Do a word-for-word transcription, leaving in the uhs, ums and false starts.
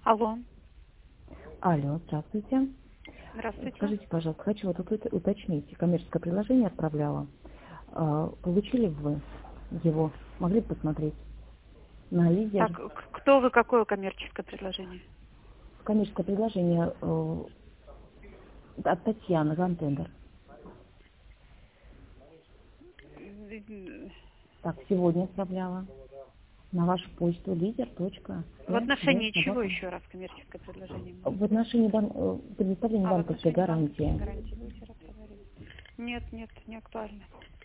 Алло. Алло, здравствуйте. Здравствуйте. Скажите, пожалуйста, хочу вот тут уточнить. Коммерческое предложение отправляла. А, Получили вы его? Могли бы посмотреть? На лидер. Так, к- кто вы, какое коммерческое предложение? Коммерческое предложение э, от Татьяны Гантендер. Так, сегодня отправляла на вашу почту лидер. В отношении чего еще раз коммерческое предложение? В отношении бан... э, предоставления А, в банковской отношении банковской гарантии. гарантии вы вчера проговорили. Нет, нет, не актуально.